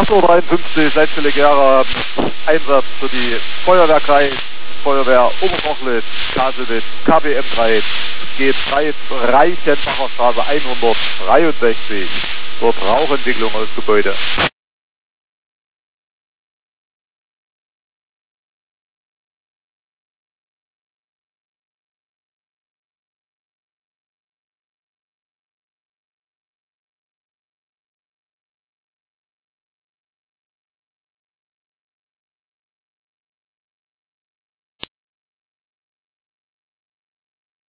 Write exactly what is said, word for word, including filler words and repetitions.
acht Uhr dreiundfünfzig, Leitstelle Einsatz für die Feuerwehrkreis, Feuerwehr Oberkochlitz, Kaselitz, K B M drei, G drei, Reichenbacher Straße hundertdreiundsechzig, dort Rauchentwicklung aus Gebäude.